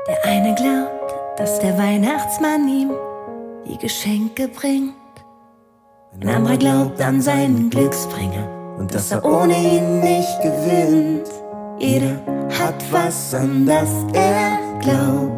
Der eine glaubt, dass der Weihnachtsmann ihm die Geschenke bringt. Ein anderer glaubt an seinen Glücksbringer und dass er ohne ihn nicht gewinnt. Jeder hat was, an das er glaubt,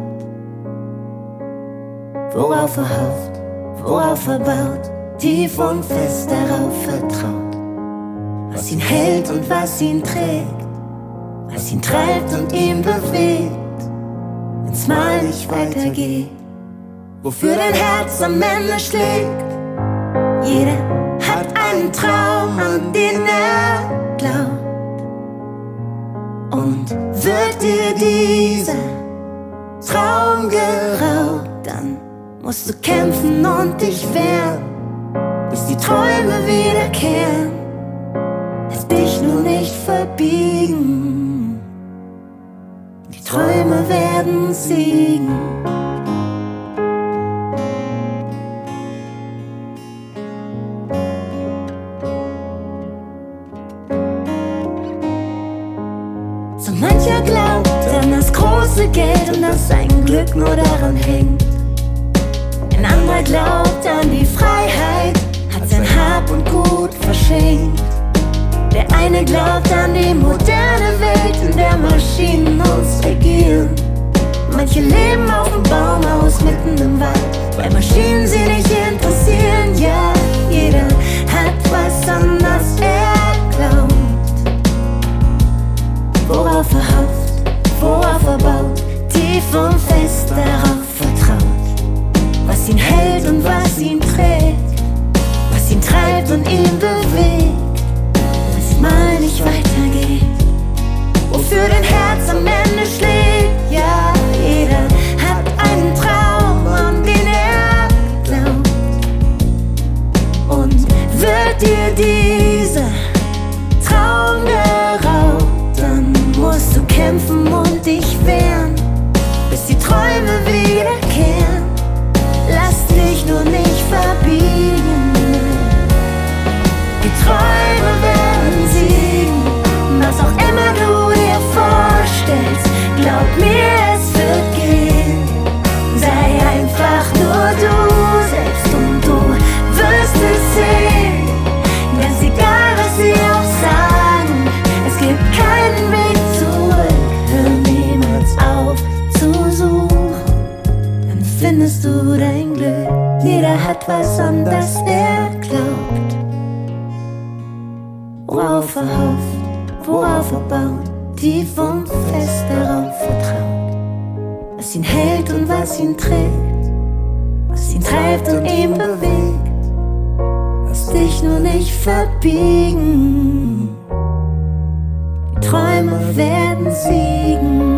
worauf er hofft, worauf er baut, tief und fest darauf vertraut, was ihn hält und was ihn trägt, was ihn treibt und ihn bewegt, wenn's mal nicht weitergeht, wofür dein Herz am Ende schlägt. Jeder hat einen Traum, an den er glaubt. Und wird dir dieser Traum geraubt, dann musst du kämpfen und dich wehren, bis die Träume wiederkehren. Lass dich nur nicht verbiegen, die Träume werden siegen. So mancher glaubt an das große Geld und dass sein Glück nur daran hängt. Ein anderer glaubt an die Freiheit, hat sein Hab und Gut verschenkt. Der eine glaubt an die moderne Welt, in der Maschinen uns regieren. Manche leben auf dem Baumhaus mitten im Wald, weil Maschinen sie nicht interessieren. Ja, jeder hat was, an das er glaubt, worauf er hofft, worauf er baut, tief und fest darauf vertraut, was ihn hält und was ihn trägt, was ihn treibt und ihn bewegt, wenn's mal nicht weitergeht, wofür dein Herz am Ende schlägt. Ja, jeder hat einen Traum, an den er glaubt. Und wird dir dieser Traum geraubt, dann musst du kämpfen und dich wehren, bis die Träume wiederkehren. Lass dich nur nicht verbiegen, die Träume werden siegen. Was auch immer du dir vorstellst, glaub mir, es wird gehen. Sei einfach nur du selbst und du wirst es sehen. Ganz egal, was sie auch sagen, es gibt keinen Weg zurück. Hör niemals auf zu suchen, dann findest du dein Glück. Jeder hat was, an das er glaubt, worauf er hofft, worauf er baut, tief und fest darauf vertraut, was ihn hält und was ihn trägt, was ihn treibt und ihn bewegt. Lass dich nur nicht verbiegen, die Träume werden siegen.